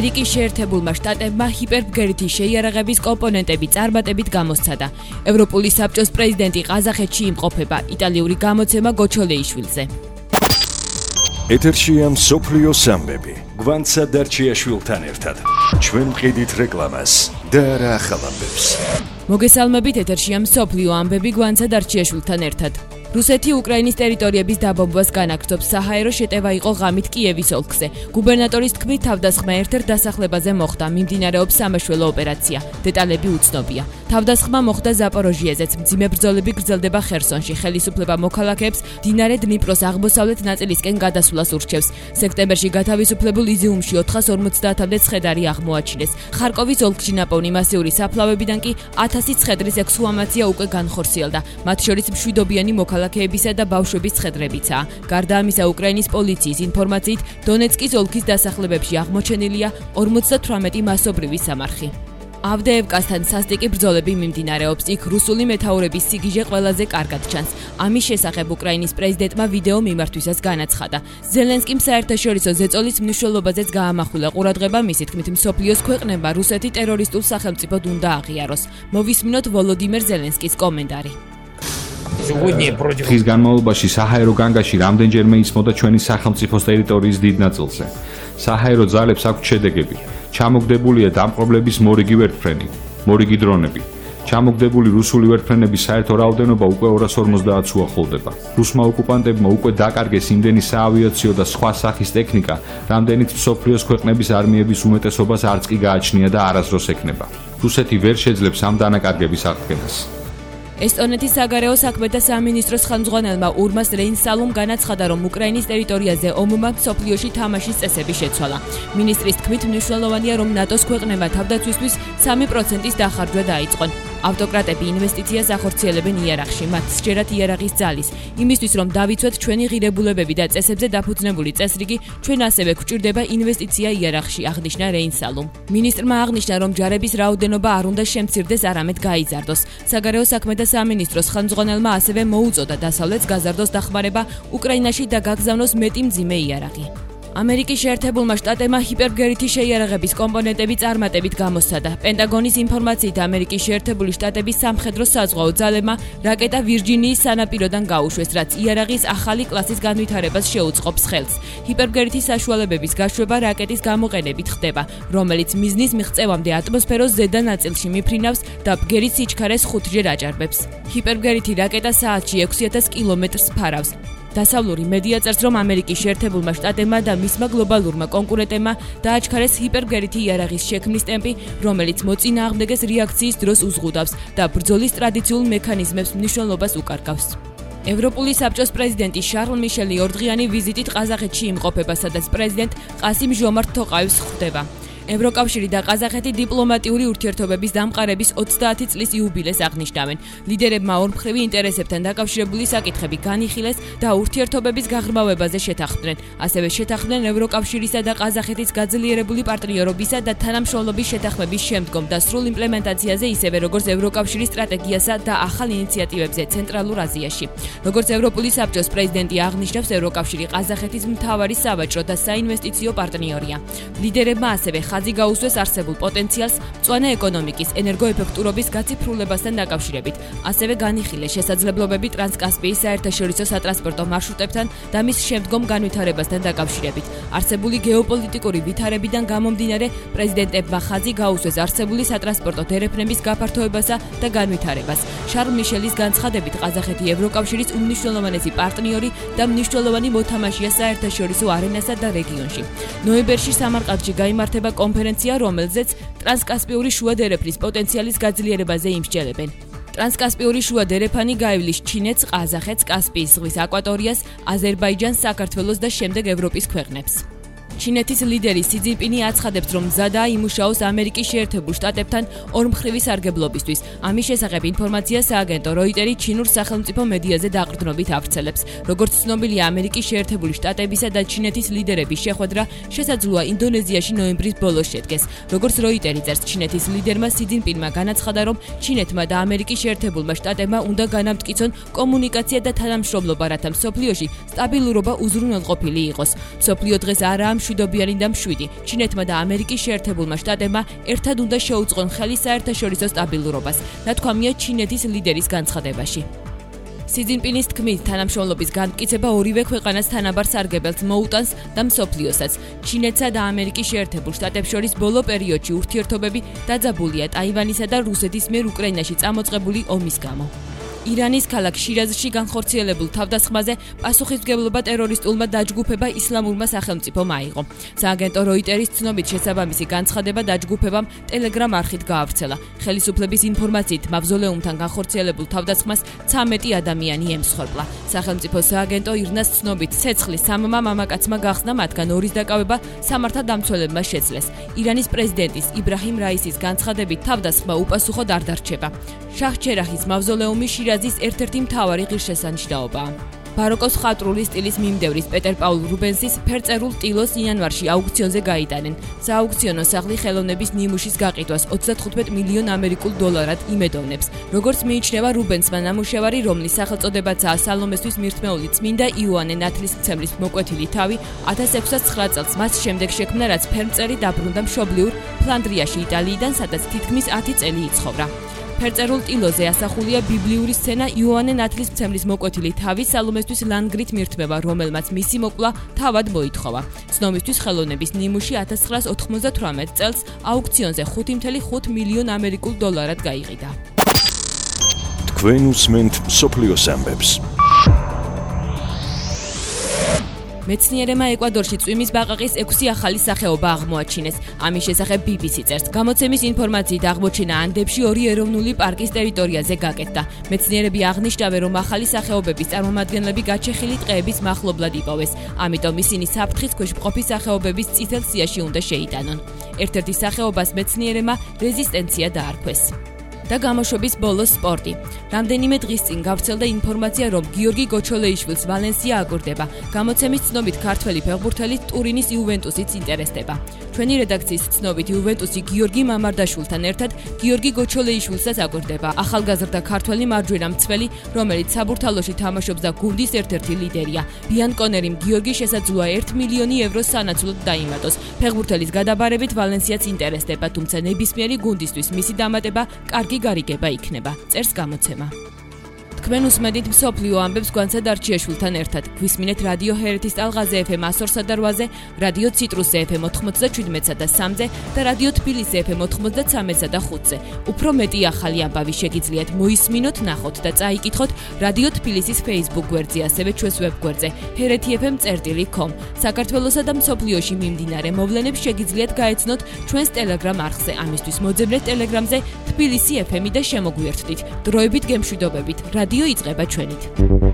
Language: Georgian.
ამერიკის შეერთებულმა შტატებმა ჰიპერბგერითი შეიარაღების კომპონენტები წარმატებით გამოსცადა. ევროპული საბჭოს პრეზიდენტი ყაზახეთში იმყოფება. იტალიური გამოცემა გოჩოლეიშვილზე. ეთერშია მსოფლიო სამბები. გვანცა დარჩიაშვილთან ერთად. ჩვენ მყიდით რეკლამას და რა ახალ ამბებს. მოგესალმებით, ეთერშია მსოფლიო ამბები გვანცა დარჩიაშვილთან ერთად. რუსეთი უკრაინის ტერიტორიების დაბომბვას განაგრძობს. საჰაერო შეტევა იყო ღამით კიევის ოლქზე. გუბერნატორის თქმით, თავდასხმა ერთ-ერთ დასახლებაზე მოხდა. მიმდინარეობს სამაშველო ოპერაცია. დეტალები უცნობია. თავდასხმა მოხდა ზაპოროჟიეზეც. მძიმე ბრძოლები გრძელდება ხერსონში. ხელისუფლება მოქალაქეებს მდინარე დნიპროს აღმოსავლეთ ნაწილისკენ გადასვლას ურჩევს. სექტემბერში გათავისუფლებულ იზიუმში 450-მდე ცხედარი აღმოაჩინეს. ხარკოვის ოლქში ნაპოვნი მასიური საფლავებიდან კი 1000 ცხედრის ექსჰუმაცია უკვე განხორციელდა. მათ შორის მშვიდობიანი მოქალაქეებისა და ბავშვების ცხედრებიცაა. გარდა ამისა, უკრაინის პოლიციის ინფორმაციით, დონეცკის ოლქის დასახლებებში აღმოჩენილია 58 მასობრივი სამარხი. ავდეევკასთან სასტიკი ბრძოლები მიმდინარეობს. იქ რუსული მეთაურების სიგიჟე ყველაზე კარგად ჩანს. ამის შესახებ უკრაინის პრეზიდენტმა ვიდეო მიმართვისას განაცხადა. ზელენსკიმ საერთაშორისო ზეწოლის მნიშვნელობაზეც გაამახვილა ყურადღება. მისი თქმით, მსოფლიოს ქვეყნებმა რუსეთი ტერორისტულ სახელმწიფოდ უნდა აღიაროს. მოვისმინოთ ვოლოდიმერ ზელენსკის კომენტარი. ხის განმავლობაში საჰაერო განგაში რამდენჯერმე ისმოდა ჩვენი სახელმწიფოს ტერიტორიის დიდ ნაწილზე. საჰაერო ძალებს აქვთ შედეგები. ჩამოგდებულია დამპყრობლების მორიგი ვერტმფრენი, მორიგი დრონები. ჩამოგდებული რუსული ვერტმფრენების საერთო რაოდენობა უკვე 250-ს უახლოვდება. რუსმა ოკუპანტებმა უკვე დაკარგეს იმდენი საავიაციო და სხვა სახის ტექნიკა, რამდენიც მსოფლიოს ქვეყნების არმიების უმეტესობას არც კი გააჩნია და არასდროს ექნება. რუსეთი ვერ შეძლებს ამ დანაკარგების აღდგენას. ესტონეთის საგარეო საქმეთა სამინისტროს ხელმძღვანელმა ურმას რეინსალუმ განაცხადა, რომ უკრაინის ტერიტორიაზე ომმა მსოფლიოში თამაშის წესები შეცვალა. მინისტრის თქმით, მნიშვნელოვანია, რომ ნატოს ქვეყნებმა თავდაცვისთვის 3%-ის დახარჯვა დაიწყონ. ავტოკრატები ინვესტიციას ახორციელებენ იარაღში, მათ სჯერათ იარაღის ძალის. იმისთვის, რომ დავიცვათ ჩვენი ღირებულებები და წესებზე დაფუძნებული წესრიგი, ჩვენ ასევე გვჭირდება ინვესტიცია იარაღში, აღნიშნა რეინსალუმ. მინისტრმა აღნიშნა, რომ ჯარების რაოდენობა არ უნდა შემცირდეს, არამედ გაიზარდოს. საგარეო საქმეთა სამინისტროს ხელმძღვანელმა ასევე მოუწოდა დასავლეთს გაზარდოს დახმარება უკრაინაში და გაგზავნოს მეტი მძიმე იარაღი. ამერიკის შეერთებულმა შტატებმა ჰიპერბგერითი შეიარაღების კომპონენტები წარმატებით გამოსცადა. პენტაგონის ინფორმაციით, ამერიკის შეერთებული შტატების სამხედრო-საზღვაო ძალებმა რაკეტა ვირჯინიის სანაპიროდან გაუშვეს, რაც იარაღის ახალი კლასის განვითარებას შეუწყობს ხელს. ჰიპერბგერითი საშუალებების გაშვება რაკეტის გამოყენებით ხდება, რომელიც მიზნის მიღწევამდე ატმოსფეროს ზედა ნაწილში მიფრინავს და ბგერის სიჩქარეს 5-ჯერ აჭარბებს. ჰიპერბგერითი რაკეტა საათში 6000 კილომეტრს ფარავს. დასავლური მედია წერს, რომ ამერიკის შეერთებულმა შტატებმა და მისმა გლობალურმა კონკურენტებმა დააჩქარეს ჰიპერბგერიthi იარაღის შექმნის ტემპი, რომელიც მოწინააღმდეგეს რეაქციის დროს უზღუდავს და ბრძოლის ტრადიციულ მექანიზმებს მნიშვნელობას უკარგავს. ევროპული საბჭოს პრეზიდენტი შარლ მიშელი ორდღიანი ვიზიტით ყაზახეთში იმყოფება, სადაც პრეზიდენტ ყასიმ ჟომართ თოყაევს ხვდება. ევროკავშირი და ყაზახეთი დიპლომატიური ურთიერთობების დამყარების 30 წლის იუბილეს აღნიშნავენ. ლიდერებმა ორმხრივი ინტერესებთან დაკავშირებული საკითხები განიხილეს და ურთიერთობების გაღრმავებაზე შეთანხმდნენ. ასევე შეთანხმდნენ ევროკავშირისა და ყაზახეთის გაძლიერებული პარტნიორობისა და თანამშრომლობის შეთანხმების შემდგომ და სრულ იმპლემენტაციაზე, ისევე როგორც ევროკავშირის სტრატეგიასა და ახალ ინიციატივებზე ცენტრალურ აზიაში. როგორც ევროპული საბჭოს პრეზიდენტი აღნიშნავს, ევროკავშირი ყაზახეთის მთავარი სავაჭრო და საინვესტიციო პარტნიორია. ლიდერებმა ასევე ხაზი გაუსვეს არსებულ პოტენციალს მწვანე ეკონომიკის, ენერგოეფექტურობის გაციფრულებასთან დაკავშირებით. ასევე განიხილეს შესაძლებლობები ტრანსკასპიის საერთაშორისო სატრანსპორტო მარშრუტებთან და მის შემდგომ განვითარებასთან დაკავშირებით. არსებული გეოპოლიტიკური ვითარებიდან გამომდინარე, პრეზიდენტებმა ხაზი გაუსვეს არსებული სატრანსპორტო დერეფნების გაფართოებასა და განვითარებას. შარლ მიშელის განცხადებით, ყაზახეთი ევროკავშირის უმნიშვნელოვანესი პარტნიორი და მნიშვნელოვანი მოთამაშეა საერთაშორისო არენასა და რეგიონში. ნოემბერში სამარყანდში გაიმართება კონფერენცია, რომელზეც ტრანსკასპიური შუა დერეფნის პოტენციალის გაძლიერებაზე იმსჯელებენ. ტრანსკასპიური შუა დერეფანი გაივლის ჩინეთს, ყაზახეთს, კასპიის ზღვის აკვატორიას, აზერბაიჯანს, საქართველოს და შემდეგ ევროპის ქვეყნებს. ჩინეთის ლიდერი სი ძინპინი აცხადებს, რომ მზადაა იმუშაოს ამერიკის შეერთებულ შტატებთან ორმხრივი სარგებლობისთვის. ამის შესახებ ინფორმაციას სააგენტო როიტერი ჩინურ სახელმწიფო მედიაზე დაყრდნობით ავრცელებს. როგორც ცნობილია, ამერიკის შეერთებული შტატებისა და ჩინეთის ლიდერების შეხვედრა შესაძლოა ინდონეზიაში ნოემბრის ბოლოს შედგეს. როგორც როიტერი წერს, ჩინეთის ლიდერმა სი ძინპინმა განაცხადა, რომ ჩინეთმა და ამერიკის შეერთებულმა შტატებმა უნდა განამტკიცონ კომუნიკაცია და თანამშრომლობა, რათა მსოფლიოში სტაბილურობა უზრუნველყოფილი იყოს. მსოფლიო დღეს არაა მშვიდობიანი და მშვიდი. ჩინეთმა და ამერიკის შეერთებულმა შტატებმა ერთად უნდა შეუწყონ ხელი საერთაშორისო სტაბილურობას, ნათქვამია ჩინეთის ლიდერის განცხადებაში. სი ძინპინის თქმით, თანამშრომლობის განმტკიცება ორივე ქვეყანას თანაბარ სარგებელს მოუტანს და მსოფლიოსაც. ჩინეთსა და ამერიკის შეერთებულ შტატებს შორის ბოლო პერიოდში ურთიერთობები დაძაბულია ტაივანისა და რუსეთის მიერ უკრაინაში წამოწყებული ომის გამო. ირანის ქალაქ შირაზში განხორციელებულ თავდასხმაზე პასუხისმგებლობა ტერორისტულმა დაჯგუფება ისლამურმა სახელმწიფომ აიღო. სააგენტო როიტერის ცნობით შესაბამისი განცხადება დაჯგუფებამ ტელეგრამ არხით გაავრცელა. ხელისუფლების ინფორმაციით მავზოლეუმთან განხორციელებულ თავდასხმას 13 ადამიანი ემსხვერპლა. სახელმწიფო სააგენტო ირნას ცნობით ცეცხლის 3 მამაკაცმა გახსნა, მათგან 2-ის დაკავება სამართალდამცველებმა შეძლეს. ირანის პრეზიდენტის იბრაჰიმ რაისის განცხადებით თავდასხმა უპასუხოდ არ დარჩება. შაჰ-ჩერაჰის მავზოლეუმი შირაზის ერთ-ერთი მთავარი ღირსშესანიშნაობაა. ბაროკოს ხატრული სტილის მიმდევრის პეტერ პაულ რუბენსის ფერწერულ ტილოს იანვარში აუქციონზე გაიტანენ. სააუქციონო სახლი ხელოვნების ნიმუშის გაყიდვას 35 მილიონ ამერიკულ დოლარად იმედოვნებს. როგორც მიიჩნევა რუბენსმა ნამუშევარი, რომლის სახელწოდებაცაა სალომესთვის მირთმეული წმინდა იოანე ნათლისმცემლის მოკვეთილი თავი, 1609 წელს მას შემდეგ შექმნა, რაც ფერმწერი დაბრუნდა მშობლიურ ფლანდრიაში იტალიიდან, სადაც თითქმის 10 წელი იცხოვრა. ფერწერულ ტილოზე ასახულია ბიბლიური სცენა იოანე ნათლისმცემლის მოკვეთილი თავი სალომესთვის ლანგრით მირთმევა, რომელმაც მისი მოკლა თავად მოითხოვა. ცნობისთვის ხელოვნების ნიმუში 1998 წელს აუქციონზე 5.5 მილიონ ამერიკულ დოლარად გაიყიდა. თქვენ უსმენთ მსოფლიოს ამბებს. მეცნიერებმა ეკვადორში წვიმის ბაყაყის 6 ახალი სახეობა აღმოაჩინეს. ამის შესახებ BBC წერს. გამოცემის ინფორმაციით აღმოჩენა ანდებში 2 ეროვნული პარკის ტერიტორიაზე გაკეთდა. მეცნიერები აღნიშნავენ, რომ ახალი სახეობების წარმომადგენლები გაჩეხილი ტყეების მახლობლად იპოვეს. ამიტომ ისინი საფრთხის ქვეშ მყოფი სახეობების წითელ სიაში უნდა შეიტანონ. ერთ-ერთი სახეობას მეცნიერებმა რეზისტენცია დაარქვეს. და გამოშვების ბოლოს სპორტი. რამდენიმე დღის წინ გავრცელდა ინფორმაცია, რომ გიორგი გოჩოლეიშვილს ვალენსია აკვირდება. გამოცემის ცნობით ქართველი ფეხბურთელი ტურინის იუვენტუსიც ინტერესდება. ჩვენი რედაქციის ცნობით იუვენტუსი გიორგი მამარდაშვილთან ერთად გიორგი გოჩოლეიშვილსაც აკვირდება. ახალგაზრდა ქართველი მარჯვენა მცველი, რომელიც საბურთალოში თამაშობს და გუნდის ერთ-ერთი ლიდერია. ბიანკონერიმ გიორგის შესაძლოა 1 მილიონი ევროს სანაცვლოდ დაიმატოს. ფეხბურთელის გადაბარებით ვალენსიაც ინტერესდება, თუმცა ნებისმიერი გუნდისთვის მისი დამატება კარგი გარიგება იქნება, წერს გამოცემა. თქვენ უსმენთ მსოფლიო ამბებს გვანცად არჩიაშვილთან ერთად. გვისმინეთ რადიო ჰერეთის ტალღაზე FM 100-სა და 8-ზე, რადიო ციტრუსზე FM 97-სა და 3-ზე და რადიო თბილისზე FM 93-სა და 5-ზე. უფრო მეტი ახალი ამბავი შეგიძლიათ მოისმინოთ, ნახოთ და წაიკითხოთ რადიო თბილისის Facebook გვერდზე, ასევე ჩვენს ვებგვერდზე heretfm.com. საქართველოსა და მსოფლიოში მიმდინარე მოვლენებს შეგიძლიათ გაეცნოთ ჩვენს Telegram არხზე. ამისთვის მოძებნეთ Telegramზე თბილისი FM-ი და შემოგვიერთდით. დროებით გემშვიდობებით. რადიო იწყება ჩვენით.